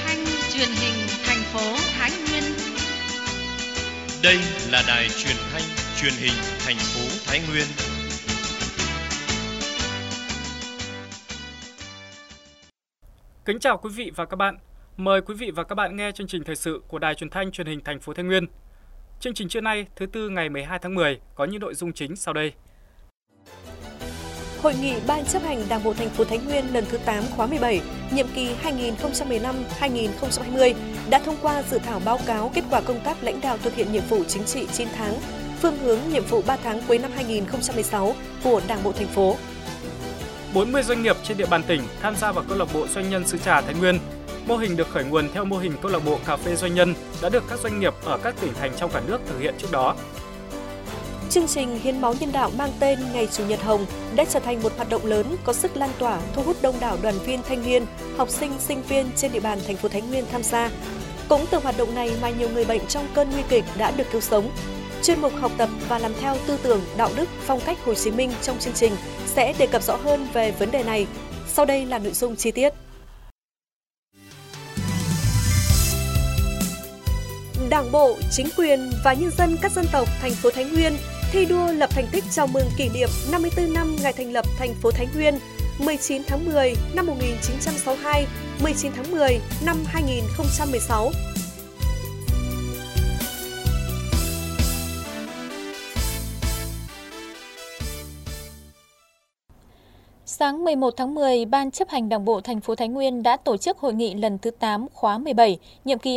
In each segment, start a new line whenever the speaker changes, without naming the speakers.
thanh truyền hình thành phố Thái Nguyên.
Đây là đài truyền thanh truyền hình thành phố Thái Nguyên.
Kính chào quý vị và các bạn. Mời quý vị và các bạn nghe chương trình thời sự của Đài Truyền thanh Truyền hình Thành phố Thái Nguyên. Chương trình trưa nay, thứ Tư ngày 12 tháng 10 có những nội dung chính sau đây.
Hội nghị Ban chấp hành Đảng bộ thành phố Thái Nguyên lần thứ 8 khóa 17, nhiệm kỳ 2015-2020 đã thông qua dự thảo báo cáo kết quả công tác lãnh đạo thực hiện nhiệm vụ chính trị 9 tháng, phương hướng nhiệm vụ 3 tháng cuối năm 2016 của Đảng bộ thành phố.
40 doanh nghiệp trên địa bàn tỉnh tham gia vào câu lạc bộ doanh nhân sứ trà Thái Nguyên. Mô hình được khởi nguồn theo mô hình câu lạc bộ cà phê doanh nhân đã được các doanh nghiệp ở các tỉnh thành trong cả nước thực hiện trước đó.
Chương trình hiến máu nhân đạo mang tên Ngày Chủ nhật Hồng đã trở thành một hoạt động lớn có sức lan tỏa, thu hút đông đảo đoàn viên thanh niên, học sinh, sinh viên trên địa bàn thành phố Thái Nguyên tham gia. Cũng từ hoạt động này mà nhiều người bệnh trong cơn nguy kịch đã được cứu sống. Chuyên mục học tập và làm theo tư tưởng, đạo đức, phong cách Hồ Chí Minh trong chương trình sẽ đề cập rõ hơn về vấn đề này. Sau đây là nội dung chi tiết. Đảng bộ, chính quyền và nhân dân các dân tộc thành phố Thái Nguyên thi đua lập thành tích chào mừng kỷ niệm 54 năm ngày thành lập thành phố Thái Nguyên 19 tháng 10 năm 1962, 19 tháng 10 năm 2016.
Sáng 11 tháng 10, Ban chấp hành Đảng bộ thành phố Thái Nguyên đã tổ chức hội nghị lần thứ 8 khóa 17, nhiệm kỳ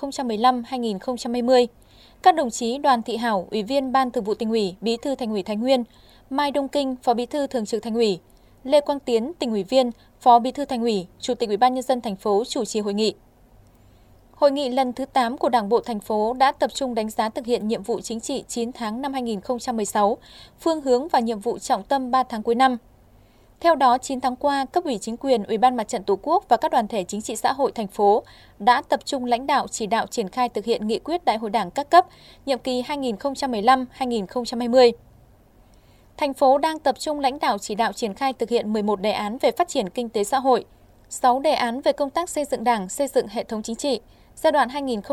2015-2020. Các đồng chí Đoàn Thị Hảo, Ủy viên Ban Thường vụ Tỉnh ủy, Bí thư Thành ủy Thái Nguyên, Mai Đông Kinh, Phó Bí thư Thường trực Thành ủy, Lê Quang Tiến, Tỉnh ủy viên, Phó Bí thư Thành ủy, Chủ tịch Ủy ban nhân dân thành phố chủ trì hội nghị. Hội nghị lần thứ 8 của Đảng bộ thành phố đã tập trung đánh giá thực hiện nhiệm vụ chính trị 9 tháng năm 2016, phương hướng và nhiệm vụ trọng tâm 3 tháng cuối năm. Theo đó, 9 tháng qua, cấp ủy chính quyền, Ủy ban Mặt trận Tổ quốc và các đoàn thể chính trị xã hội thành phố đã tập trung lãnh đạo chỉ đạo triển khai thực hiện nghị quyết Đại hội Đảng các cấp, nhiệm kỳ 2015-2020. Thành phố đang tập trung lãnh đạo chỉ đạo triển khai thực hiện 11 đề án về phát triển kinh tế xã hội, 6 đề án về công tác xây dựng Đảng, xây dựng hệ thống chính trị, giai đoạn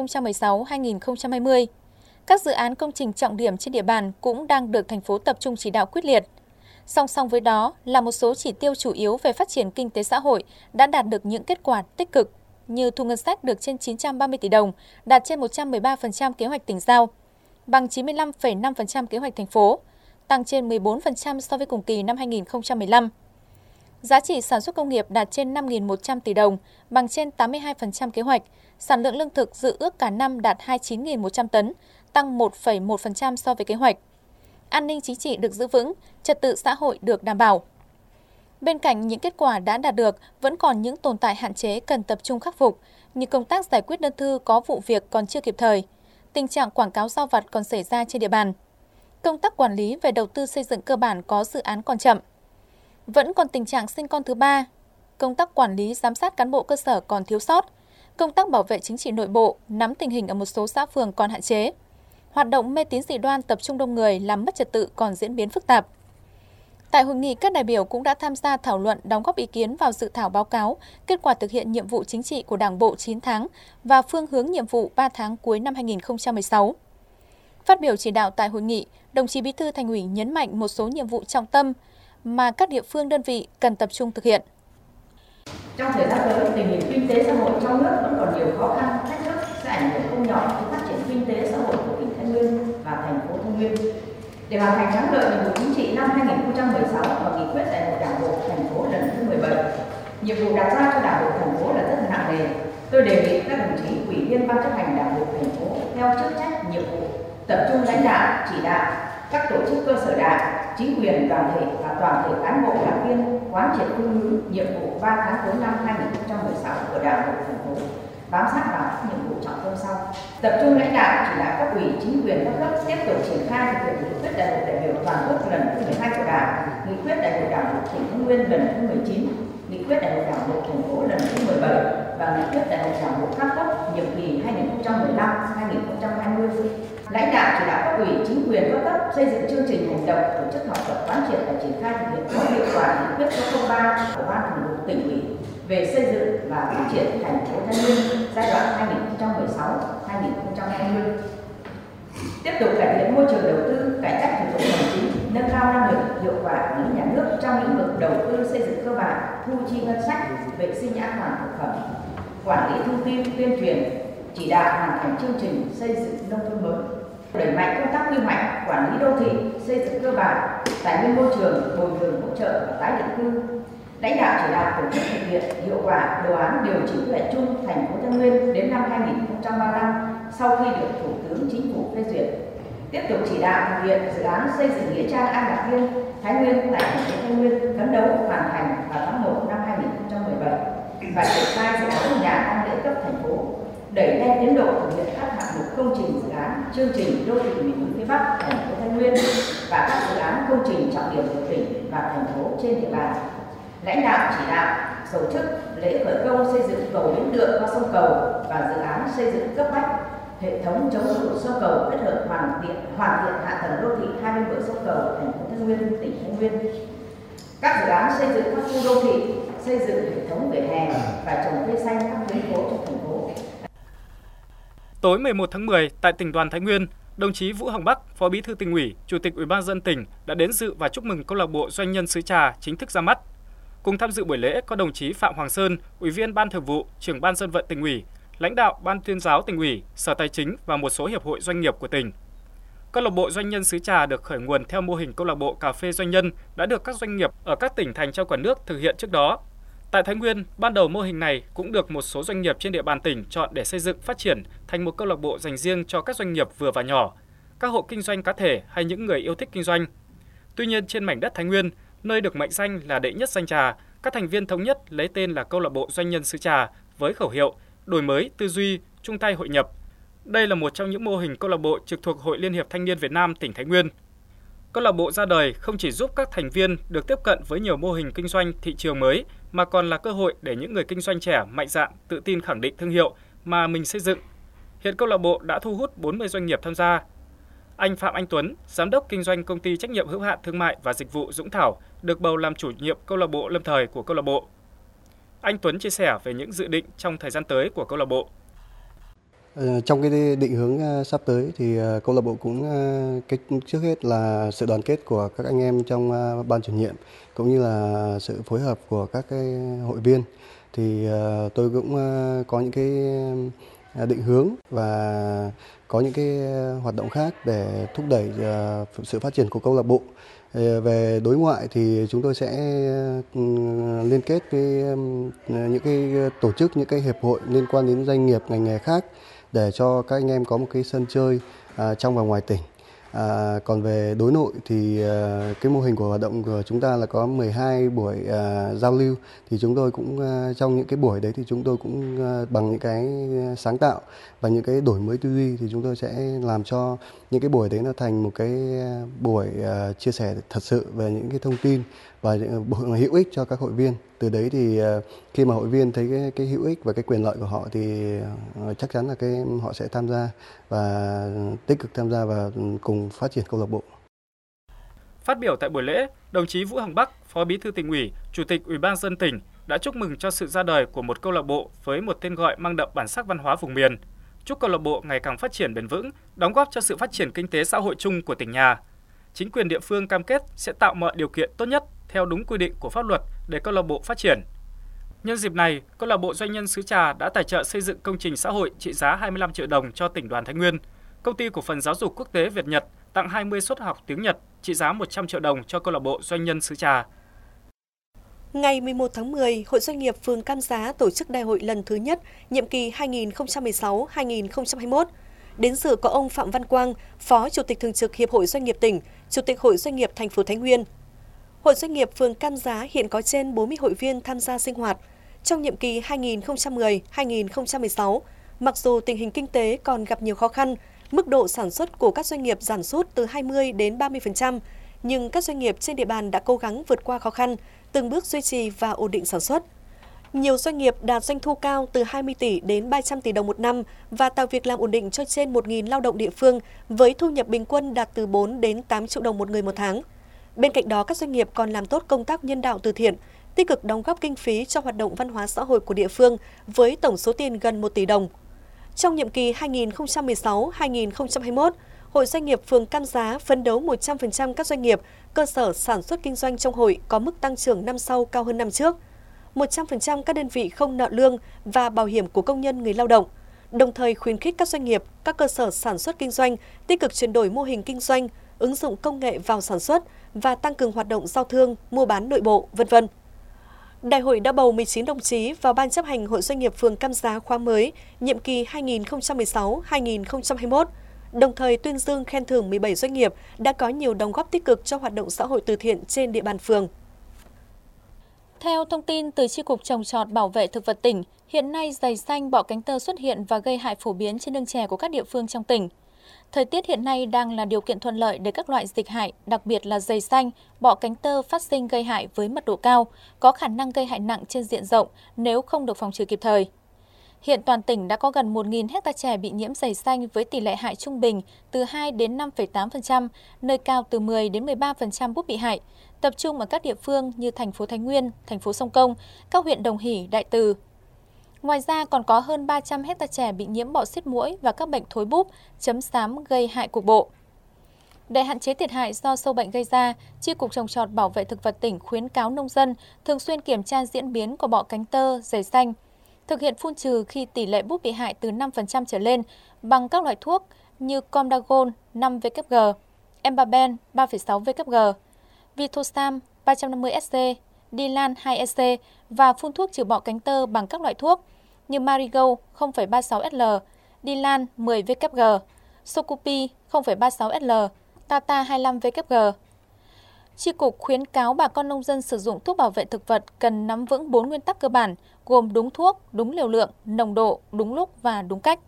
2016-2020. Các dự án công trình trọng điểm trên địa bàn cũng đang được thành phố tập trung chỉ đạo quyết liệt. Song song với đó là một số chỉ tiêu chủ yếu về phát triển kinh tế xã hội đã đạt được những kết quả tích cực như thu ngân sách được trên 930 tỷ đồng, đạt trên 113% kế hoạch tỉnh giao, bằng 95,5% kế hoạch thành phố, tăng trên 14% so với cùng kỳ năm 2015. Giá trị sản xuất công nghiệp đạt trên 5.100 tỷ đồng, bằng trên 82% kế hoạch, sản lượng lương thực dự ước cả năm đạt 29.100 tấn, tăng 1,1% so với kế hoạch. An ninh chính trị được giữ vững, trật tự xã hội được đảm bảo. Bên cạnh những kết quả đã đạt được, vẫn còn những tồn tại hạn chế cần tập trung khắc phục, như công tác giải quyết đơn thư có vụ việc còn chưa kịp thời, tình trạng quảng cáo rao vặt còn xảy ra trên địa bàn, công tác quản lý về đầu tư xây dựng cơ bản có dự án còn chậm. Vẫn còn tình trạng sinh con thứ ba, công tác quản lý giám sát cán bộ cơ sở còn thiếu sót, công tác bảo vệ chính trị nội bộ, nắm tình hình ở một số xã phường còn hạn chế. Hoạt động mê tín dị đoan tập trung đông người làm mất trật tự còn diễn biến phức tạp. Tại hội nghị, các đại biểu cũng đã tham gia thảo luận, đóng góp ý kiến vào dự thảo báo cáo kết quả thực hiện nhiệm vụ chính trị của Đảng bộ 9 tháng và phương hướng nhiệm vụ 3 tháng cuối năm 2016. Phát biểu chỉ đạo tại hội nghị, đồng chí Bí thư Thành ủy nhấn mạnh một số nhiệm vụ trọng tâm mà các địa phương đơn vị cần tập trung thực hiện.
Trong thời gian tới, tình hình kinh tế xã hội trong nước vẫn còn nhiều khó khăn, thách thức sẽ ảnh hưởng không nhỏ đến phát triển kinh tế xã hội của tỉnh Thái Nguyên và thành phố Thái Nguyên. Để hoàn thành thắng lợi nhiệm vụ chính trị năm 2016 và nghị quyết Đại hội Đảng bộ thành phố lần thứ 17, nhiệm vụ đặt ra cho Đảng bộ thành phố là rất nặng nề. Tôi đề nghị các đồng chí ủy viên Ban chấp hành Đảng bộ thành phố theo chức trách, nhiệm vụ tập trung lãnh đạo, chỉ đạo các tổ chức cơ sở đảng, chính quyền, đoàn thể và toàn thể cán bộ đảng viên quán triệt phương hướng nhiệm vụ 3 tháng cuối năm 2016 của Đảng bộ thành phố, bám sát vào các nhiệm vụ trọng tâm sau. Tập trung lãnh đạo chỉ đạo cấp ủy chính quyền các cấp tiếp tục triển khai thực hiện nghị quyết Đại hội đại biểu toàn quốc lần thứ 12 của Đảng, nghị quyết Đại hội Đảng bộ tỉnh Thái Nguyên lần thứ 19, nghị quyết Đại hội Đảng bộ thành phố lần thứ 17 và nghị quyết Đại hội Đảng bộ các cấp nhiệm kỳ 2015-2020. Lãnh đạo chỉ đạo cấp ủy chính quyền các cấp xây dựng chương trình hành động, tổ chức học tập quán triệt và triển khai thực hiện có hiệu quả nghị quyết số 03 của Ban Thường vụ Tỉnh ủy về xây dựng và phát triển thành phố Thái Nguyên 2020. Tiếp tục cải thiện môi trường đầu tư, cải cách thủ tục hành chính, nâng cao năng lực, hiệu quả quản lý nhà nước trong lĩnh vực đầu tư xây dựng cơ bản, thu chi ngân sách, vệ sinh an toàn thực phẩm, quản lý thông tin, tuyên truyền, chỉ đạo hoàn thành chương trình xây dựng nông thôn mới. Đẩy mạnh công tác quy hoạch, quản lý đô thị, xây dựng cơ bản, tài nguyên môi trường, bồi thường hỗ trợ và tái định cư. Lãnh đạo chỉ đạo tổ chức thực hiện hiệu quả đồ án điều chỉnh quy hoạch chung thành phố Thái Nguyên đến năm 2035 sau khi được Thủ tướng Chính phủ phê duyệt. Tiếp tục chỉ đạo thực hiện dự án xây dựng nghĩa trang An Lạc Viên, Thái Nguyên tại thành phố Thái Nguyên phấn đấu hoàn thành vào tháng 1 năm 2017 và triển khai dự án nhà tang lễ cấp thành phố, đẩy nhanh tiến độ thực hiện các hạng mục công trình dự án chương trình đô thị miền núi phía Bắc thành phố Thái Nguyên và các dự án công trình trọng điểm của tỉnh và thành phố trên địa bàn. Lãnh đạo chỉ đạo tổ chức lễ khởi công xây dựng cầu Bến Tượng qua sông Cầu và dự án xây dựng cấp bách hệ thống chống lụt sông Cầu kết hợp hoàn thiện hạ tầng đô thị hai bên bờ sông Cầu thành phố Thái Nguyên, tỉnh Thái Nguyên. Các dự án xây dựng các khu đô thị, xây dựng hệ thống vỉa hè và trồng cây xanh các tuyến phố trong thành phố.
Tối 11 tháng 10 tại tỉnh đoàn Thái Nguyên, đồng chí Vũ Hồng Bắc, Phó Bí thư Tỉnh ủy, Chủ tịch Ủy ban nhân dân tỉnh đã đến dự và chúc mừng câu lạc bộ doanh nhân xứ Trà chính thức ra mắt. Cùng tham dự buổi lễ có đồng chí Phạm Hoàng Sơn, Ủy viên Ban Thường vụ, Trưởng Ban Dân vận Tỉnh ủy, lãnh đạo Ban Tuyên giáo Tỉnh ủy, Sở Tài chính và một số hiệp hội doanh nghiệp của tỉnh. Câu lạc bộ doanh nhân xứ Trà được khởi nguồn theo mô hình câu lạc bộ cà phê doanh nhân đã được các doanh nghiệp ở các tỉnh thành trong cả nước thực hiện trước đó. Tại Thái Nguyên, ban đầu mô hình này cũng được một số doanh nghiệp trên địa bàn tỉnh chọn để xây dựng phát triển thành một câu lạc bộ dành riêng cho các doanh nghiệp vừa và nhỏ, các hộ kinh doanh cá thể hay những người yêu thích kinh doanh. Tuy nhiên, trên mảnh đất Thái Nguyên, nơi được mệnh danh là đệ nhất danh trà, các thành viên thống nhất lấy tên là câu lạc bộ doanh nhân xứ Trà với khẩu hiệu đổi mới tư duy, chung tay hội nhập. Đây là một trong những mô hình câu lạc bộ trực thuộc Hội Liên hiệp Thanh niên Việt Nam tỉnh Thái Nguyên. Câu lạc bộ ra đời không chỉ giúp các thành viên được tiếp cận với nhiều mô hình kinh doanh thị trường mới, mà còn là cơ hội để những người kinh doanh trẻ mạnh dạn, tự tin khẳng định thương hiệu mà mình xây dựng. Hiện câu lạc bộ đã thu hút 40 doanh nghiệp tham gia. Anh Phạm Anh Tuấn, giám đốc kinh doanh công ty trách nhiệm hữu hạn thương mại và dịch vụ Dũng Thảo, được bầu làm chủ nhiệm câu lạc bộ lâm thời của câu lạc bộ. Anh Tuấn chia sẻ về những dự định trong thời gian tới của câu lạc bộ.
Trong cái định hướng sắp tới thì câu lạc bộ cũng trước hết là sự đoàn kết của các anh em trong ban chủ nhiệm cũng như là sự phối hợp của các cái hội viên. Thì tôi cũng có những cái định hướng và có những cái hoạt động khác để thúc đẩy sự phát triển của câu lạc bộ. Về đối ngoại thì chúng tôi sẽ liên kết với những cái tổ chức, những cái hiệp hội liên quan đến doanh nghiệp ngành nghề khác để cho các anh em có một cái sân chơi trong và ngoài tỉnh. Còn về đối nội thì cái mô hình của hoạt động của chúng ta là có 12 buổi giao lưu, thì chúng tôi cũng trong những cái buổi đấy thì chúng tôi cũng bằng những cái sáng tạo và những cái đổi mới tư duy thì chúng tôi sẽ làm cho những cái buổi đấy nó thành một cái buổi chia sẻ thật sự về những cái thông tin và hữu ích cho các hội viên. Từ đấy thì khi mà hội viên thấy cái hữu ích và cái quyền lợi của họ thì chắc chắn là họ sẽ tham gia và tích cực tham gia và cùng phát triển câu lạc bộ.
Phát biểu tại buổi lễ, đồng chí Vũ Hồng Bắc, Phó Bí thư Tỉnh ủy, Chủ tịch Ủy ban nhân dân tỉnh đã chúc mừng cho sự ra đời của một câu lạc bộ với một tên gọi mang đậm bản sắc văn hóa vùng miền. Chúc câu lạc bộ ngày càng phát triển bền vững, đóng góp cho sự phát triển kinh tế xã hội chung của tỉnh nhà. Chính quyền địa phương cam kết sẽ tạo mọi điều kiện tốt nhất theo đúng quy định của pháp luật để câu lạc bộ phát triển. Nhân dịp này, câu lạc bộ doanh nhân xứ Trà đã tài trợ xây dựng công trình xã hội trị giá 25 triệu đồng cho tỉnh đoàn Thái Nguyên. Công ty cổ phần giáo dục quốc tế Việt Nhật tặng 20 suất học tiếng Nhật trị giá 100 triệu đồng cho câu lạc bộ doanh nhân xứ Trà.
Ngày 11 tháng 10, Hội Doanh nghiệp phường Cam Giá tổ chức đại hội lần thứ nhất, nhiệm kỳ 2016-2021. Đến dự có ông Phạm Văn Quang, Phó Chủ tịch Thường trực Hiệp hội Doanh nghiệp tỉnh, Chủ tịch Hội Doanh nghiệp thành phố Thái Nguyên. Hội Doanh nghiệp phường Cam Giá hiện có trên 40 hội viên tham gia sinh hoạt. Trong nhiệm kỳ 2010-2016, mặc dù tình hình kinh tế còn gặp nhiều khó khăn, mức độ sản xuất của các doanh nghiệp giảm sút từ 20 đến 30%, nhưng các doanh nghiệp trên địa bàn đã cố gắng vượt qua khó khăn, từng bước duy trì và ổn định sản xuất. Nhiều doanh nghiệp đạt doanh thu cao từ 20 tỷ đến 300 tỷ đồng một năm và tạo việc làm ổn định cho trên 1.000 lao động địa phương với thu nhập bình quân đạt từ 4 đến 8 triệu đồng một người một tháng. Bên cạnh đó, các doanh nghiệp còn làm tốt công tác nhân đạo từ thiện, tích cực đóng góp kinh phí cho hoạt động văn hóa xã hội của địa phương với tổng số tiền gần 1 tỷ đồng. Trong nhiệm kỳ 2016-2021, Hội Doanh nghiệp phường Cam Giá phấn đấu 100% các doanh nghiệp, cơ sở sản xuất kinh doanh trong hội có mức tăng trưởng năm sau cao hơn năm trước. 100% các đơn vị không nợ lương và bảo hiểm của công nhân người lao động, đồng thời khuyến khích các doanh nghiệp, các cơ sở sản xuất kinh doanh tích cực chuyển đổi mô hình kinh doanh, ứng dụng công nghệ vào sản xuất và tăng cường hoạt động giao thương, mua bán nội bộ, v.v. Đại hội đã bầu 19 đồng chí vào Ban chấp hành Hội Doanh nghiệp phường Cam Giá khóa mới, nhiệm kỳ 2016-2021, đồng thời tuyên dương khen thưởng 17 doanh nghiệp đã có nhiều đóng góp tích cực cho hoạt động xã hội từ thiện trên địa bàn phường.
Theo thông tin từ Chi cục Trồng trọt Bảo vệ thực vật tỉnh, hiện nay giầy xanh, bọ cánh tơ xuất hiện và gây hại phổ biến trên nương chè của các địa phương trong tỉnh. Thời tiết hiện nay đang là điều kiện thuận lợi để các loại dịch hại, đặc biệt là giầy xanh, bọ cánh tơ phát sinh gây hại với mật độ cao, có khả năng gây hại nặng trên diện rộng nếu không được phòng trừ kịp thời. Hiện toàn tỉnh đã có gần 1.000 hectare chè bị nhiễm giầy xanh với tỷ lệ hại trung bình từ 2 đến 5,8%, nơi cao từ 10 đến 13% búp bị hại, tập trung ở các địa phương như thành phố Thái Nguyên, thành phố Sông Công, các huyện Đồng Hỷ, Đại Từ. Ngoài ra còn có hơn 300 hectare chè bị nhiễm bọ xít muỗi và các bệnh thối búp, chấm xám gây hại cục bộ. Để hạn chế thiệt hại do sâu bệnh gây ra, Chi cục Trồng trọt Bảo vệ thực vật tỉnh khuyến cáo nông dân thường xuyên kiểm tra diễn biến của bọ cánh tơ, giầy xanh, thực hiện phun trừ khi tỷ lệ búp bị hại từ 5% trở lên bằng các loại thuốc như Comdagon 5-VKG, Embaben 3,6-VKG, Vitosam 350SC, Dilan 2SC và phun thuốc trừ bọ cánh tơ bằng các loại thuốc như Marigo 0,36SL, Dilan 10-VKG, Socupi 0,36SL, Tata 25-VKG. Chi cục khuyến cáo bà con nông dân sử dụng thuốc bảo vệ thực vật cần nắm vững 4 nguyên tắc cơ bản gồm đúng thuốc, đúng liều lượng, nồng độ, đúng lúc và đúng cách.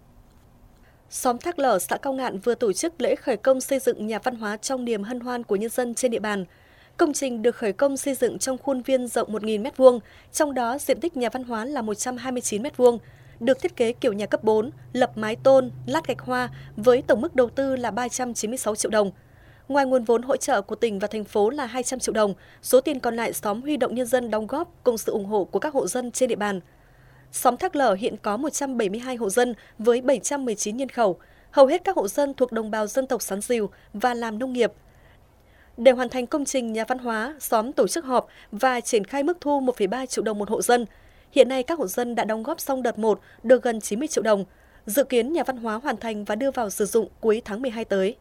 Xóm Thác Lở, xã Cao Ngạn vừa tổ chức lễ khởi công xây dựng nhà văn hóa trong niềm hân hoan của nhân dân trên địa bàn. Công trình được khởi công xây dựng trong khuôn viên rộng 1.000 m2, trong đó diện tích nhà văn hóa là 129 m2, được thiết kế kiểu nhà cấp 4, lập mái tôn, lát gạch hoa với tổng mức đầu tư là 396 triệu đồng. Ngoài nguồn vốn hỗ trợ của tỉnh và thành phố là 200 triệu đồng, số tiền còn lại xóm huy động nhân dân đóng góp cùng sự ủng hộ của các hộ dân trên địa bàn. Xóm Thác Lở hiện có 172 hộ dân với 719 nhân khẩu, hầu hết các hộ dân thuộc đồng bào dân tộc Sán Dìu và làm nông nghiệp. Để hoàn thành công trình nhà văn hóa, xóm tổ chức họp và triển khai mức thu 1,3 triệu đồng một hộ dân. Hiện nay các hộ dân đã đóng góp xong đợt 1 được gần 90 triệu đồng. Dự kiến nhà văn hóa hoàn thành và đưa vào sử dụng cuối tháng 12 tới.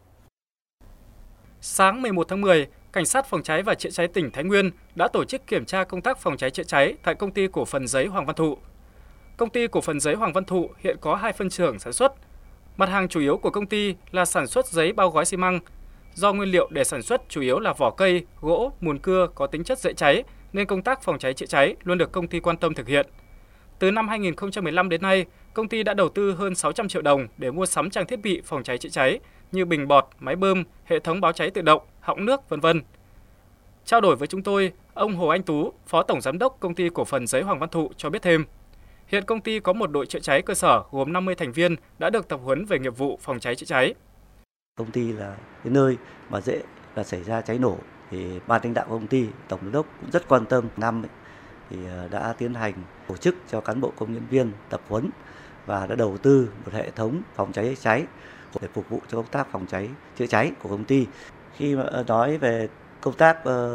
Sáng 11 tháng 10, Cảnh sát phòng cháy và chữa cháy tỉnh Thái Nguyên đã tổ chức kiểm tra công tác phòng cháy chữa cháy tại Công ty Cổ phần Giấy Hoàng Văn Thụ. Công ty Cổ phần Giấy Hoàng Văn Thụ hiện có 2 phân xưởng sản xuất. Mặt hàng chủ yếu của công ty là sản xuất giấy bao gói xi măng. Do nguyên liệu để sản xuất chủ yếu là vỏ cây, gỗ, mùn cưa có tính chất dễ cháy, nên công tác phòng cháy chữa cháy luôn được công ty quan tâm thực hiện. Từ năm 2015 đến nay, công ty đã đầu tư hơn 600 triệu đồng để mua sắm trang thiết bị phòng cháy chữa cháy như bình bọt, máy bơm, hệ thống báo cháy tự động, họng nước, v.v. Trao đổi với chúng tôi, ông Hồ Anh Tú, Phó Tổng Giám đốc Công ty Cổ phần Giấy Hoàng Văn Thụ cho biết thêm, hiện công ty có một đội chữa cháy cơ sở gồm 50 thành viên đã được tập huấn về nghiệp vụ phòng cháy chữa cháy.
Công ty là cái nơi mà dễ là xảy ra cháy nổ, thì ban lãnh đạo công ty, tổng giám đốc cũng rất quan tâm. Năm thì đã tiến hành tổ chức cho cán bộ công nhân viên tập huấn và đã đầu tư một hệ thống phòng cháy chữa cháy để phục vụ cho công tác phòng cháy chữa cháy của công ty. Khi mà nói về công tác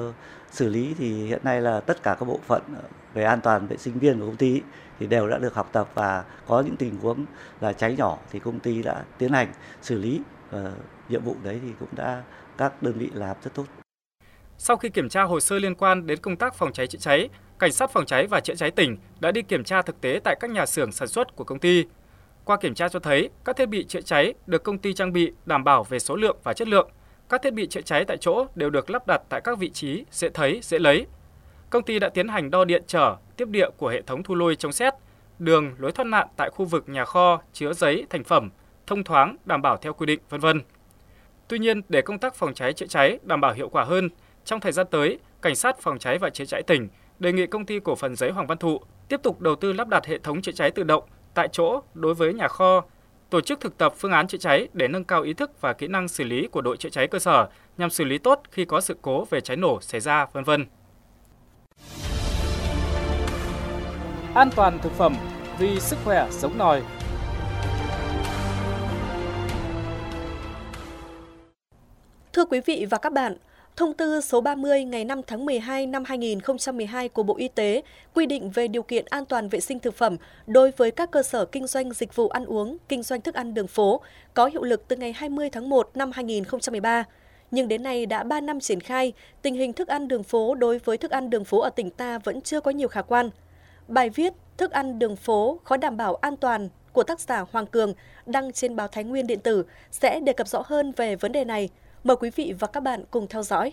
xử lý thì hiện nay là tất cả các bộ phận về an toàn vệ sinh viên của công ty thì đều đã được học tập, và có những tình huống là cháy nhỏ thì công ty đã tiến hành xử lý. Nhiệm vụ đấy thì cũng đã các đơn vị làm rất tốt.
Sau khi kiểm tra hồ sơ liên quan đến công tác phòng cháy chữa cháy, Cảnh sát phòng cháy và chữa cháy tỉnh đã đi kiểm tra thực tế tại các nhà xưởng sản xuất của công ty. Qua kiểm tra cho thấy, các thiết bị chữa cháy được công ty trang bị đảm bảo về số lượng và chất lượng. Các thiết bị chữa cháy tại chỗ đều được lắp đặt tại các vị trí dễ thấy, dễ lấy. Công ty đã tiến hành đo điện trở, tiếp địa của hệ thống thu lôi chống sét, đường, lối thoát nạn tại khu vực nhà kho chứa giấy thành phẩm, thông thoáng, đảm bảo theo quy định, v.v. Tuy nhiên, để công tác phòng cháy chữa cháy đảm bảo hiệu quả hơn, trong thời gian tới, Cảnh sát phòng cháy và chữa cháy tỉnh đề nghị Công ty Cổ phần Giấy Hoàng Văn Thụ tiếp tục đầu tư lắp đặt hệ thống chữa cháy tự động tại chỗ đối với nhà kho, tổ chức thực tập phương án chữa cháy để nâng cao ý thức và kỹ năng xử lý của đội chữa cháy cơ sở nhằm xử lý tốt khi có sự cố về cháy nổ xảy ra, v.v. An toàn thực phẩm vì sức khỏe sống nòi.
Thưa quý vị và các bạn, Thông tư số 30 ngày 5 tháng 12 năm 2012 của Bộ Y tế quy định về điều kiện an toàn vệ sinh thực phẩm đối với các cơ sở kinh doanh dịch vụ ăn uống, kinh doanh thức ăn đường phố có hiệu lực từ ngày 20 tháng 1 năm 2013. Nhưng đến nay đã 3 năm triển khai, tình hình thức ăn đường phố đối với thức ăn đường phố ở tỉnh ta vẫn chưa có nhiều khả quan. Bài viết Thức ăn đường phố khó đảm bảo an toàn của tác giả Hoàng Cường đăng trên báo Thái Nguyên điện tử sẽ đề cập rõ hơn về vấn đề này. Mời quý vị và các bạn cùng theo dõi.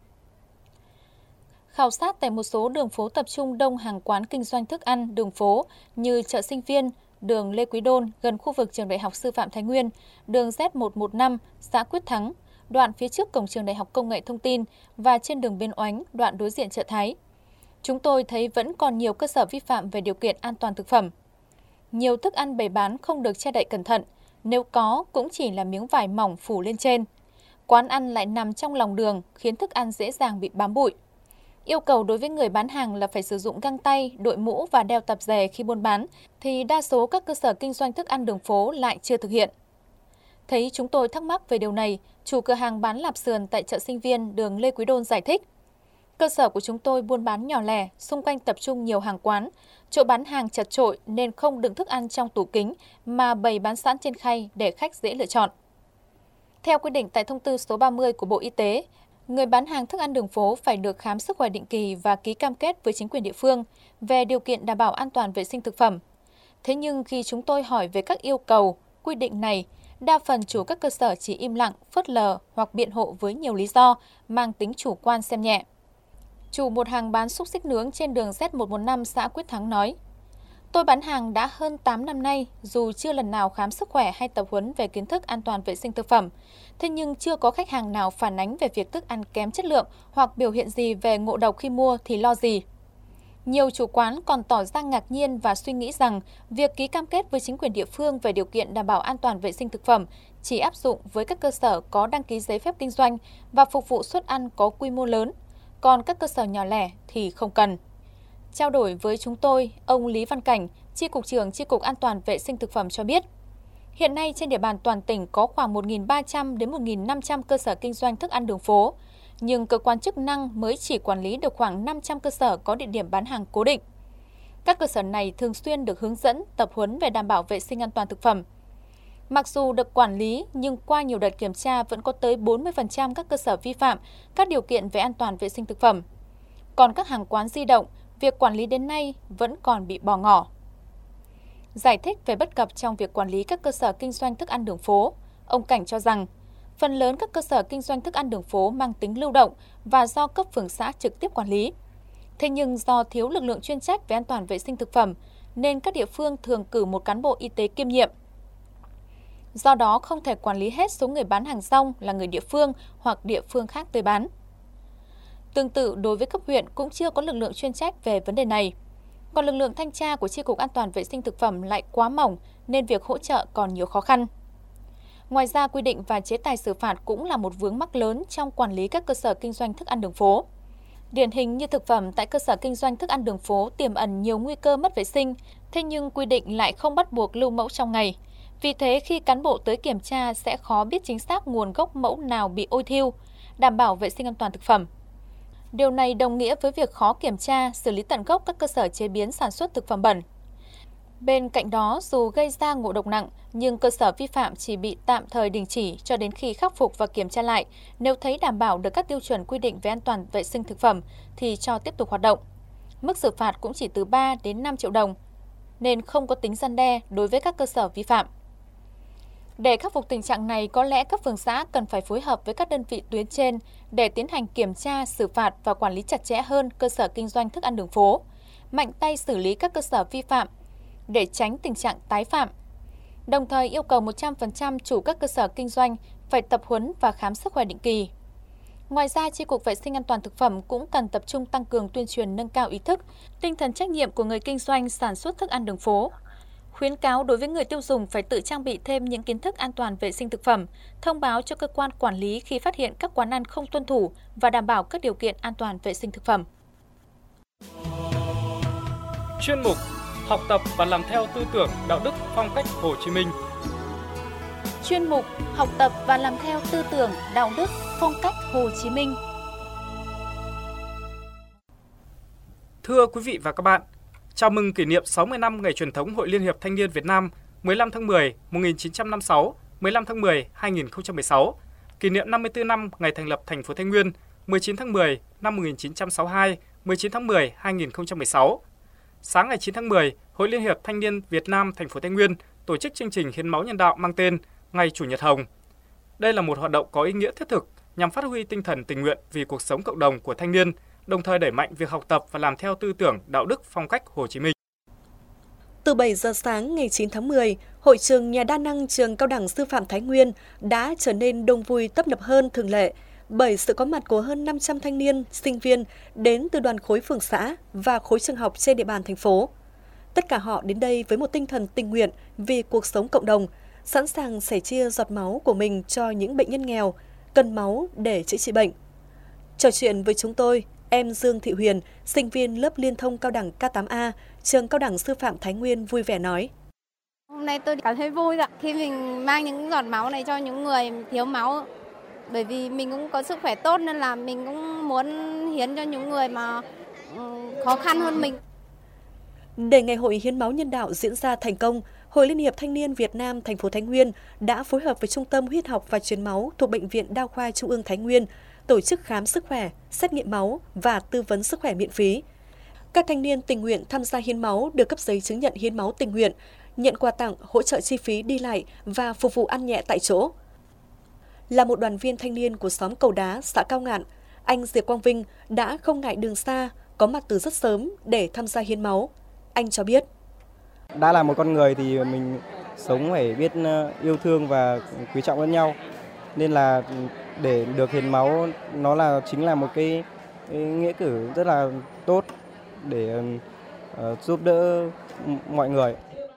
Khảo sát tại một số đường phố tập trung đông hàng quán kinh doanh thức ăn đường phố như chợ Sinh Viên, đường Lê Quý Đôn gần khu vực Trường Đại học Sư phạm Thái Nguyên, đường Z115, xã Quyết Thắng, đoạn phía trước cổng Trường Đại học Công nghệ Thông tin và trên đường Biên Oánh, đoạn đối diện chợ Thái. Chúng tôi thấy vẫn còn nhiều cơ sở vi phạm về điều kiện an toàn thực phẩm. Nhiều thức ăn bày bán không được che đậy cẩn thận, nếu có cũng chỉ là miếng vải mỏng phủ lên trên. Quán ăn lại nằm trong lòng đường khiến thức ăn dễ dàng bị bám bụi. Yêu cầu đối với người bán hàng là phải sử dụng găng tay, đội mũ và đeo tạp dề khi buôn bán, thì đa số các cơ sở kinh doanh thức ăn đường phố lại chưa thực hiện. Thấy chúng tôi thắc mắc về điều này, chủ cửa hàng bán lạp sườn tại chợ Sinh Viên, đường Lê Quý Đôn giải thích. Cơ sở của chúng tôi buôn bán nhỏ lẻ, xung quanh tập trung nhiều hàng quán, chỗ bán hàng chật chội nên không đựng thức ăn trong tủ kính mà bày bán sẵn trên khay để khách dễ lựa chọn. Theo quy định tại Thông tư số 30 của Bộ Y tế, người bán hàng thức ăn đường phố phải được khám sức khỏe định kỳ và ký cam kết với chính quyền địa phương về điều kiện đảm bảo an toàn vệ sinh thực phẩm. Thế nhưng khi chúng tôi hỏi về các yêu cầu, quy định này, đa phần chủ các cơ sở chỉ im lặng, phớt lờ hoặc biện hộ với nhiều lý do mang tính chủ quan xem nhẹ. Chủ một hàng bán xúc xích nướng trên đường Z115 xã Quyết Thắng nói, tôi bán hàng đã hơn 8 năm nay, dù chưa lần nào khám sức khỏe hay tập huấn về kiến thức an toàn vệ sinh thực phẩm. Thế nhưng chưa có khách hàng nào phản ánh về việc thức ăn kém chất lượng hoặc biểu hiện gì về ngộ độc khi mua thì lo gì. Nhiều chủ quán còn tỏ ra ngạc nhiên và suy nghĩ rằng việc ký cam kết với chính quyền địa phương về điều kiện đảm bảo an toàn vệ sinh thực phẩm chỉ áp dụng với các cơ sở có đăng ký giấy phép kinh doanh và phục vụ suất ăn có quy mô lớn, còn các cơ sở nhỏ lẻ thì không cần. Trao đổi với chúng tôi, ông Lý Văn Cảnh, Chi cục trưởng Chi cục An toàn vệ sinh thực phẩm cho biết, hiện nay trên địa bàn toàn tỉnh có khoảng 1.300 đến 1.500 cơ sở kinh doanh thức ăn đường phố, nhưng cơ quan chức năng mới chỉ quản lý được khoảng 500 cơ sở có địa điểm bán hàng cố định. Các cơ sở này thường xuyên được hướng dẫn, tập huấn về đảm bảo vệ sinh an toàn thực phẩm. Mặc dù được quản lý, nhưng qua nhiều đợt kiểm tra vẫn có tới 40% các cơ sở vi phạm các điều kiện về an toàn vệ sinh thực phẩm. Còn các hàng quán di động, việc quản lý đến nay vẫn còn bị bỏ ngỏ. Giải thích về bất cập trong việc quản lý các cơ sở kinh doanh thức ăn đường phố, ông Cảnh cho rằng, phần lớn các cơ sở kinh doanh thức ăn đường phố mang tính lưu động và do cấp phường xã trực tiếp quản lý. Thế nhưng do thiếu lực lượng chuyên trách về an toàn vệ sinh thực phẩm, nên các địa phương thường cử một cán bộ y tế kiêm nhiệm. Do đó không thể quản lý hết số người bán hàng rong là người địa phương hoặc địa phương khác tới bán. Tương tự đối với cấp huyện cũng chưa có lực lượng chuyên trách về vấn đề này. Còn lực lượng thanh tra của Chi cục An toàn vệ sinh thực phẩm lại quá mỏng nên việc hỗ trợ còn nhiều khó khăn. Ngoài ra, quy định và chế tài xử phạt cũng là một vướng mắc lớn trong quản lý các cơ sở kinh doanh thức ăn đường phố. Điển hình như thực phẩm tại cơ sở kinh doanh thức ăn đường phố tiềm ẩn nhiều nguy cơ mất vệ sinh, thế nhưng quy định lại không bắt buộc lưu mẫu trong ngày. Vì thế, khi cán bộ tới kiểm tra sẽ khó biết chính xác nguồn gốc mẫu nào bị ôi thiu, đảm bảo vệ sinh an toàn thực phẩm. Điều này đồng nghĩa với việc khó kiểm tra, xử lý tận gốc các cơ sở chế biến sản xuất thực phẩm bẩn. Bên cạnh đó, dù gây ra ngộ độc nặng, nhưng cơ sở vi phạm chỉ bị tạm thời đình chỉ cho đến khi khắc phục và kiểm tra lại. Nếu thấy đảm bảo được các tiêu chuẩn quy định về an toàn vệ sinh thực phẩm thì cho tiếp tục hoạt động. Mức xử phạt cũng chỉ từ 3 đến 5 triệu đồng, nên không có tính răn đe đối với các cơ sở vi phạm. Để khắc phục tình trạng này, có lẽ các phường xã cần phải phối hợp với các đơn vị tuyến trên để tiến hành kiểm tra, xử phạt và quản lý chặt chẽ hơn cơ sở kinh doanh thức ăn đường phố, mạnh tay xử lý các cơ sở vi phạm để tránh tình trạng tái phạm. Đồng thời yêu cầu 100% chủ các cơ sở kinh doanh phải tập huấn và khám sức khỏe định kỳ. Ngoài ra, Chi cục Vệ sinh An toàn thực phẩm cũng cần tập trung tăng cường tuyên truyền nâng cao ý thức, tinh thần trách nhiệm của người kinh doanh sản xuất thức ăn đường phố. Khuyến cáo đối với người tiêu dùng phải tự trang bị thêm những kiến thức an toàn vệ sinh thực phẩm, thông báo cho cơ quan quản lý khi phát hiện các quán ăn không tuân thủ và đảm bảo các điều kiện an toàn vệ sinh thực phẩm.
Chuyên mục Học tập và làm theo tư tưởng đạo đức phong cách Hồ Chí Minh.
chuyên mục học tập và làm theo tư tưởng, đạo đức, phong cách Hồ Chí Minh.
Thưa quý vị và các bạn, chào mừng kỷ niệm 60 năm ngày truyền thống Hội Liên hiệp Thanh niên Việt Nam 15 tháng 10 1956, 15 tháng 10 2016, kỷ niệm 54 năm ngày thành lập thành phố Thái Nguyên 19 tháng 10 năm 1962, 19 tháng 10 2016. Sáng ngày 9 tháng 10, Hội Liên hiệp Thanh niên Việt Nam thành phố Thái Nguyên tổ chức chương trình hiến máu nhân đạo mang tên Ngày Chủ nhật hồng. Đây là một hoạt động có ý nghĩa thiết thực nhằm phát huy tinh thần tình nguyện vì cuộc sống cộng đồng của thanh niên, đồng thời đẩy mạnh việc học tập và làm theo tư tưởng, đạo đức, phong cách Hồ Chí Minh.
Từ 7 giờ sáng ngày 9 tháng 10, hội trường nhà đa năng trường Cao đẳng Sư phạm Thái Nguyên đã trở nên đông vui tấp nập hơn thường lệ bởi sự có mặt của hơn 500 thanh niên, sinh viên đến từ đoàn khối phường xã và khối trường học trên địa bàn thành phố. Tất cả họ đến đây với một tinh thần tình nguyện vì cuộc sống cộng đồng, sẵn sàng sẻ chia giọt máu của mình cho những bệnh nhân nghèo, cần máu để chữa trị bệnh. Trò chuyện với chúng tôi, em Dương Thị Huyền, sinh viên lớp liên thông cao đẳng K8A, trường Cao đẳng Sư phạm Thái Nguyên vui vẻ nói.
Hôm nay tôi cảm thấy vui ạ, khi mình mang những giọt máu này cho những người thiếu máu. Bởi vì mình cũng có sức khỏe tốt nên là mình cũng muốn hiến cho những người mà khó khăn hơn mình.
Để ngày hội hiến máu nhân đạo diễn ra thành công, Hội Liên hiệp Thanh niên Việt Nam thành phố Thái Nguyên đã phối hợp với Trung tâm Huyết học và Truyền máu thuộc Bệnh viện Đa khoa Trung ương Thái Nguyên tổ chức khám sức khỏe, xét nghiệm máu và tư vấn sức khỏe miễn phí. Các thanh niên tình nguyện tham gia hiến máu được cấp giấy chứng nhận hiến máu tình nguyện, nhận quà tặng, hỗ trợ chi phí đi lại và phục vụ ăn nhẹ tại chỗ. Là một đoàn viên thanh niên của xóm Cầu Đá, xã Cao Ngạn, anh Diệp Quang Vinh đã không ngại đường xa, có mặt từ rất sớm để tham gia hiến máu. Anh cho biết.
Đã là một con người thì mình sống phải biết yêu thương và quý trọng lẫn nhau. Nên là để được hiến máu nó chính là một cái nghĩa cử rất là tốt để giúp đỡ mọi người.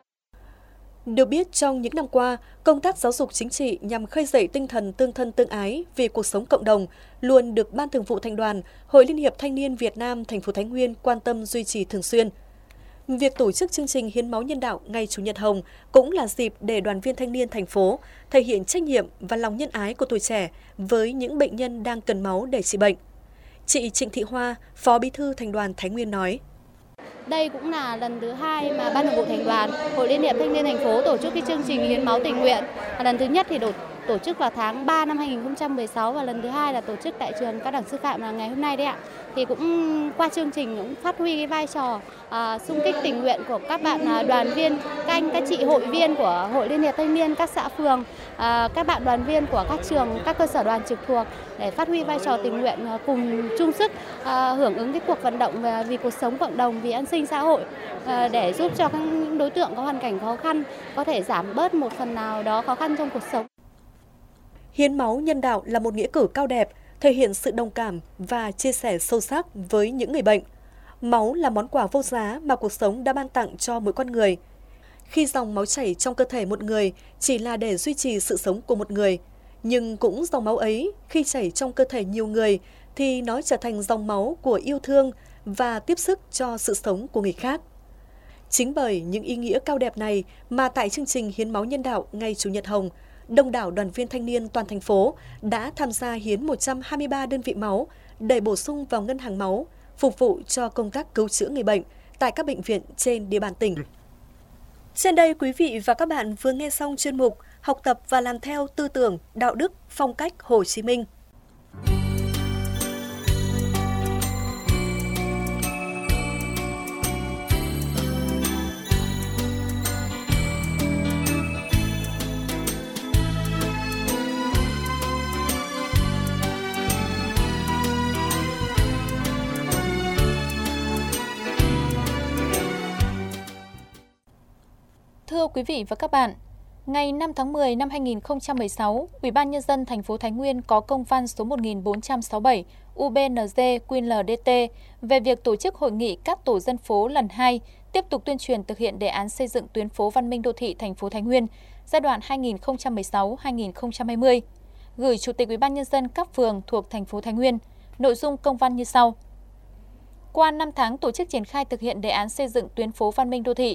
Được biết, trong những năm qua, công tác giáo dục chính trị nhằm khơi dậy tinh thần tương thân tương ái vì cuộc sống cộng đồng luôn được Ban Thường vụ Thành đoàn, Hội Liên hiệp Thanh niên Việt Nam thành phố Thái Nguyên quan tâm duy trì thường xuyên. Việc tổ chức chương trình hiến máu nhân đạo ngày Chủ nhật hồng cũng là dịp để đoàn viên thanh niên thành phố thể hiện trách nhiệm và lòng nhân ái của tuổi trẻ với những bệnh nhân đang cần máu để trị bệnh. Chị Trịnh Thị Hoa, Phó Bí thư Thành đoàn Thái Nguyên nói.
Đây cũng là lần thứ 2 mà Ban Thường vụ Thành đoàn, Hội Liên hiệp Thanh niên thành phố tổ chức cái chương trình hiến máu tình nguyện. Lần thứ nhất thì tổ chức vào tháng 3 năm 2016 và lần thứ 2 là tổ chức tại trường Cao đẳng Sư phạm là ngày hôm nay đấy ạ. Thì cũng qua chương trình cũng phát huy cái vai trò xung kích tình nguyện của các bạn đoàn viên, các chị hội viên của Hội Liên hiệp Thanh niên các xã phường, các bạn đoàn viên của các trường, các cơ sở đoàn trực thuộc để phát huy vai trò tình nguyện cùng chung sức hưởng ứng cái cuộc vận động vì cuộc sống cộng đồng, vì an sinh xã hội để giúp cho những đối tượng có hoàn cảnh khó khăn có thể giảm bớt một phần nào đó khó khăn trong cuộc sống.
Hiến máu nhân đạo là một nghĩa cử cao đẹp, thể hiện sự đồng cảm và chia sẻ sâu sắc với những người bệnh. Máu là món quà vô giá mà cuộc sống đã ban tặng cho mỗi con người. Khi dòng máu chảy trong cơ thể một người chỉ là để duy trì sự sống của một người, nhưng cũng dòng máu ấy khi chảy trong cơ thể nhiều người thì nó trở thành dòng máu của yêu thương và tiếp sức cho sự sống của người khác. Chính bởi những ý nghĩa cao đẹp này mà tại chương trình hiến máu nhân đạo ngày Chủ nhật hồng, đông đảo đoàn viên thanh niên toàn thành phố đã tham gia hiến 123 đơn vị máu để bổ sung vào ngân hàng máu, phục vụ cho công tác cứu chữa người bệnh tại các bệnh viện trên địa bàn tỉnh. Trên đây, quý vị và các bạn vừa nghe xong chuyên mục Học tập và làm theo tư tưởng, đạo đức, phong cách Hồ Chí Minh.
Thưa quý vị và các bạn, ngày 5 tháng 10 năm 2016, Ủy ban Nhân dân thành phố Thái Nguyên có công văn số 1467 UBND-QLDT về việc tổ chức hội nghị các tổ dân phố lần 2, tiếp tục tuyên truyền thực hiện đề án xây dựng tuyến phố văn minh đô thị thành phố Thái Nguyên giai đoạn 2016-2020, gửi Chủ tịch Ủy ban Nhân dân các phường thuộc thành phố Thái Nguyên. Nội dung công văn như sau. Qua 5 tháng tổ chức triển khai thực hiện đề án xây dựng tuyến phố văn minh đô thị,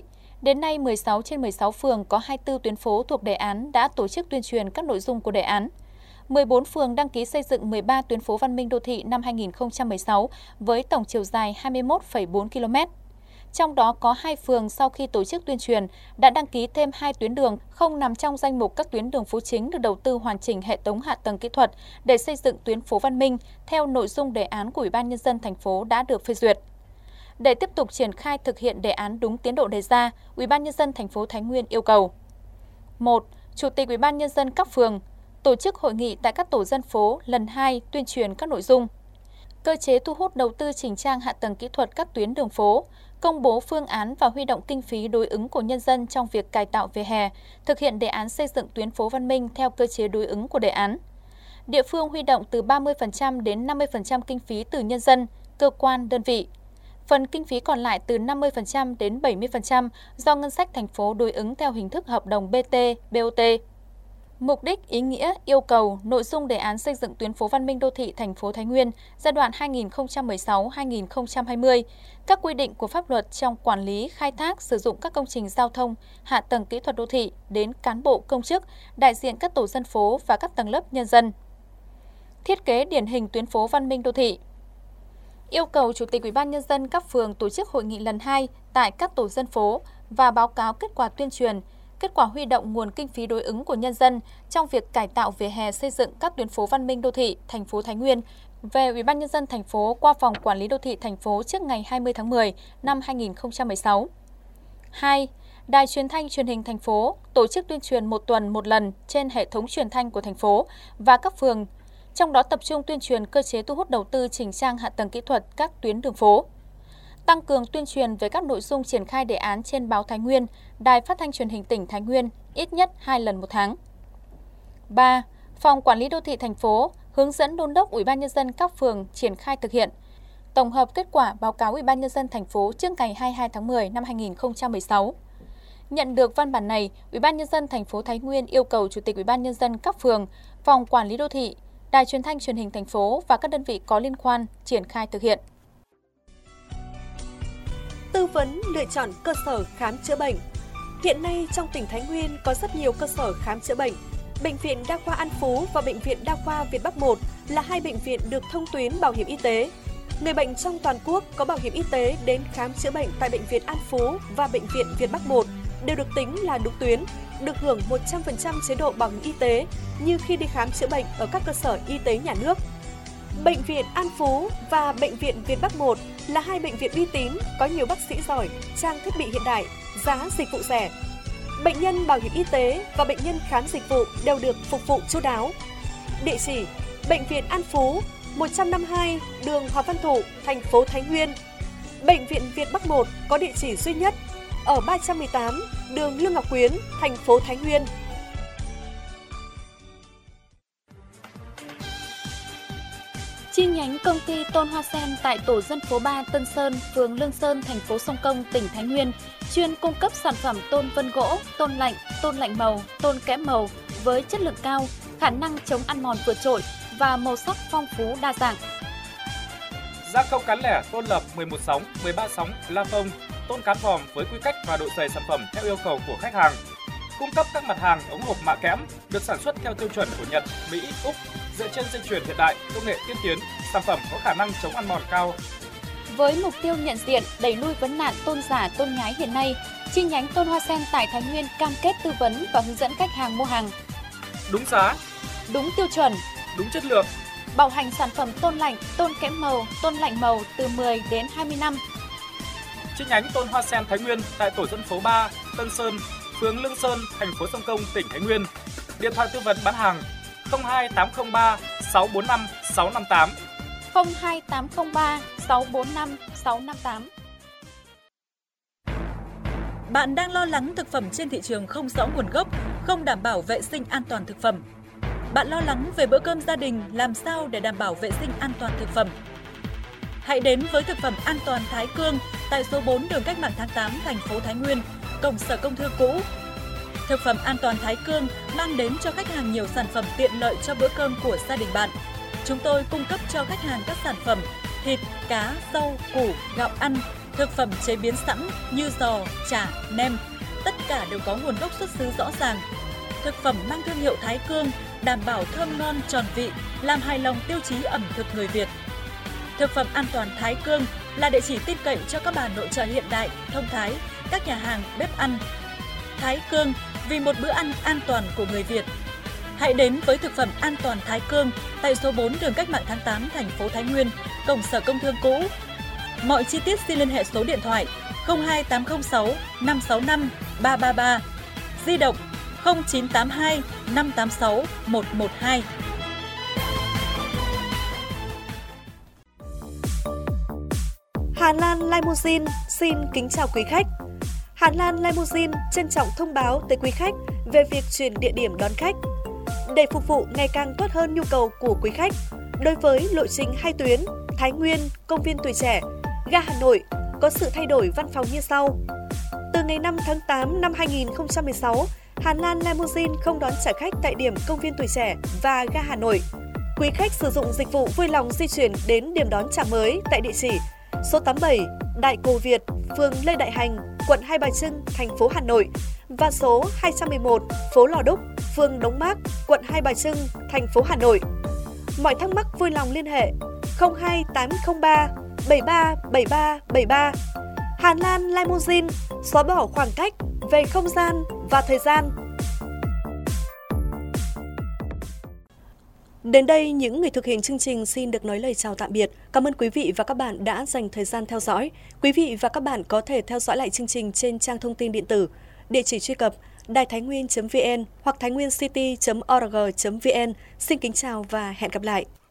Đến nay, 16 trên 16 phường có 24 tuyến phố thuộc đề án đã tổ chức tuyên truyền các nội dung của đề án. 14 phường đăng ký xây dựng 13 tuyến phố văn minh đô thị năm 2016 với tổng chiều dài 21,4 km. Trong đó có 2 phường sau khi tổ chức tuyên truyền đã đăng ký thêm 2 tuyến đường không nằm trong danh mục các tuyến đường phố chính được đầu tư hoàn chỉnh hệ thống hạ tầng kỹ thuật để xây dựng tuyến phố văn minh theo nội dung đề án của Ủy ban Nhân dân thành phố đã được phê duyệt. Để tiếp tục triển khai thực hiện đề án đúng tiến độ đề ra, Ủy ban Nhân dân thành phố Thái Nguyên yêu cầu: 1. Chủ tịch Ủy ban Nhân dân các phường tổ chức hội nghị tại các tổ dân phố lần 2 tuyên truyền các nội dung: cơ chế thu hút đầu tư chỉnh trang hạ tầng kỹ thuật các tuyến đường phố, công bố phương án và huy động kinh phí đối ứng của nhân dân trong việc cải tạo vỉa hè, thực hiện đề án xây dựng tuyến phố văn minh theo cơ chế đối ứng của đề án. Địa phương huy động từ 30% đến 50% kinh phí từ nhân dân, cơ quan, đơn vị. Phần kinh phí còn lại từ 50% đến 70% do ngân sách thành phố đối ứng theo hình thức hợp đồng BT, BOT. Mục đích, ý nghĩa, yêu cầu, nội dung đề án xây dựng tuyến phố văn minh đô thị thành phố Thái Nguyên giai đoạn 2016-2020, các quy định của pháp luật trong quản lý, khai thác, sử dụng các công trình giao thông, hạ tầng kỹ thuật đô thị đến cán bộ, công chức, đại diện các tổ dân phố và các tầng lớp nhân dân. Thiết kế điển hình tuyến phố văn minh đô thị. Yêu cầu Chủ tịch Ủy ban Nhân dân các phường tổ chức hội nghị lần 2 tại các tổ dân phố và báo cáo kết quả tuyên truyền, kết quả huy động nguồn kinh phí đối ứng của nhân dân trong việc cải tạo vỉa hè xây dựng các tuyến phố văn minh đô thị thành phố Thái Nguyên về Ủy ban Nhân dân thành phố qua Phòng Quản lý Đô thị thành phố trước ngày 20 tháng 10 năm 2016. 2. Đài Truyền thanh Truyền hình thành phố tổ chức tuyên truyền một tuần một lần trên hệ thống truyền thanh của thành phố và các phường, trong đó tập trung tuyên truyền cơ chế thu hút đầu tư chỉnh trang hạ tầng kỹ thuật các tuyến đường phố. Tăng cường tuyên truyền về các nội dung triển khai đề án trên báo Thái Nguyên, Đài Phát thanh Truyền hình tỉnh Thái Nguyên ít nhất 2 lần một tháng. 3. Phòng Quản lý Đô thị thành phố hướng dẫn đôn đốc Ủy ban Nhân dân các phường triển khai thực hiện. Tổng hợp kết quả báo cáo Ủy ban Nhân dân thành phố trước ngày 22 tháng 10 năm 2016. Nhận được văn bản này, Ủy ban Nhân dân thành phố Thái Nguyên yêu cầu Chủ tịch Ủy ban Nhân dân các phường, Phòng Quản lý Đô thị, Đài Truyền thanh Truyền hình thành phố và các đơn vị có liên quan triển khai thực hiện.
Tư vấn lựa chọn cơ sở khám chữa bệnh. Hiện nay trong tỉnh Thái Nguyên có rất nhiều cơ sở khám chữa bệnh. Bệnh viện Đa khoa An Phú và Bệnh viện Đa khoa Việt Bắc 1 là hai bệnh viện được thông tuyến bảo hiểm y tế. Người bệnh trong toàn quốc có bảo hiểm y tế đến khám chữa bệnh tại Bệnh viện An Phú và Bệnh viện Việt Bắc 1 đều được tính là đúng tuyến, được hưởng 100% chế độ bảo hiểm y tế như khi đi khám chữa bệnh ở các cơ sở y tế nhà nước. Bệnh viện An Phú và Bệnh viện Việt Bắc 1 là hai bệnh viện uy tín, có nhiều bác sĩ giỏi, trang thiết bị hiện đại, giá dịch vụ rẻ. Bệnh nhân bảo hiểm y tế và bệnh nhân khám dịch vụ đều được phục vụ chu đáo. Địa chỉ: Bệnh viện An Phú, 152 đường Hoàng Văn Thụ, thành phố Thái Nguyên. Bệnh viện Việt Bắc 1 có địa chỉ duy nhất ở 318 đường Lương Ngọc Quyến, thành phố Thái Nguyên.
Chi nhánh công ty Tôn Hoa Sen tại tổ dân phố 3 Tân Sơn, phường Lương Sơn, thành phố Sông Công, tỉnh Thái Nguyên chuyên cung cấp sản phẩm tôn vân gỗ, tôn lạnh màu, tôn kẽm màu với chất lượng cao, khả năng chống ăn mòn vượt trội và màu sắc phong phú đa dạng.
Gia công cán lẻ tôn lập 11 sóng, 13 sóng, la phông, tôn cán vòm với quy cách và độ dày sản phẩm theo yêu cầu của khách hàng. Cung cấp các mặt hàng ống hộp mạ kẽm được sản xuất theo tiêu chuẩn của Nhật, Mỹ, Úc, dựa trên dây chuyền hiện đại, công nghệ tiên tiến, sản phẩm có khả năng chống ăn mòn cao.
Với mục tiêu nhận diện, đẩy lui vấn nạn tôn giả, tôn nhái hiện nay, chi nhánh Tôn Hoa Sen tại Thái Nguyên cam kết tư vấn và hướng dẫn khách hàng mua hàng
đúng giá,
đúng tiêu chuẩn,
đúng chất lượng,
bảo hành sản phẩm tôn lạnh, tôn kẽm màu, tôn lạnh màu từ 10 đến 20 năm.
Chi nhánh Tôn Hoa Sen Thái Nguyên tại tổ dân phố 3, Tân Sơn, phường Lương Sơn, thành phố Sông Công, tỉnh Thái Nguyên. Điện thoại tư vấn bán hàng 02803 645 658.
02803 645 658.
Bạn đang lo lắng thực phẩm trên thị trường không rõ nguồn gốc, không đảm bảo vệ sinh an toàn thực phẩm. Bạn lo lắng về bữa cơm gia đình làm sao để đảm bảo vệ sinh an toàn thực phẩm. Hãy đến với thực phẩm an toàn Thái Cương tại số 4 đường Cách mạng tháng 8, thành phố Thái Nguyên, cổng Sở Công Thương cũ. Thực phẩm an toàn Thái Cương mang đến cho khách hàng nhiều sản phẩm tiện lợi cho bữa cơm của gia đình bạn. Chúng tôi cung cấp cho khách hàng các sản phẩm thịt, cá, rau, củ, gạo ăn, thực phẩm chế biến sẵn như giò, chả, nem, tất cả đều có nguồn gốc xuất xứ rõ ràng. Thực phẩm mang thương hiệu Thái Cương đảm bảo thơm ngon tròn vị, làm hài lòng tiêu chí ẩm thực người Việt. Thực phẩm an toàn Thái Cương là địa chỉ tin cậy cho các bà nội trợ hiện đại, thông thái, các nhà hàng, bếp ăn. Thái Cương vì một bữa ăn an toàn của người Việt. Hãy đến với thực phẩm an toàn Thái Cương tại số 4 đường Cách mạng tháng 8, thành phố Thái Nguyên, cổng Sở Công Thương cũ. Mọi chi tiết xin liên hệ số điện thoại 02806 565 333, di động 0982 586 112.
Hà Lan Limousine xin kính chào quý khách. Hà Lan Limousine trân trọng thông báo tới quý khách về việc chuyển địa điểm đón khách. Để phục vụ ngày càng tốt hơn nhu cầu của quý khách, đối với lộ trình 2 tuyến Thái Nguyên, Công viên Tuổi Trẻ, ga Hà Nội có sự thay đổi văn phòng như sau. Từ ngày 5 tháng 8 năm 2016, Hà Lan Limousine không đón trả khách tại điểm Công viên Tuổi Trẻ và ga Hà Nội. Quý khách sử dụng dịch vụ vui lòng di chuyển đến điểm đón trả mới tại địa chỉ số 87 Đại Cổ Việt, phường Lê Đại Hành, quận Hai Bà Trưng, thành phố Hà Nội và số 211 phố Lò Đúc, phường Đống Mác, quận Hai Bà Trưng, thành phố Hà Nội. Mọi thắc mắc vui lòng liên hệ 02803 737373. Hà Lan Limousine xóa bỏ khoảng cách về không gian và thời gian. Đến đây, những người thực hiện chương trình xin được nói lời chào tạm biệt. Cảm ơn quý vị và các bạn đã dành thời gian theo dõi. Quý vị và các bạn có thể theo dõi lại chương trình trên trang thông tin điện tử, địa chỉ truy cập đàitháinnguyên.vn hoặc thainguincity.org.vn. Xin kính chào và hẹn gặp lại.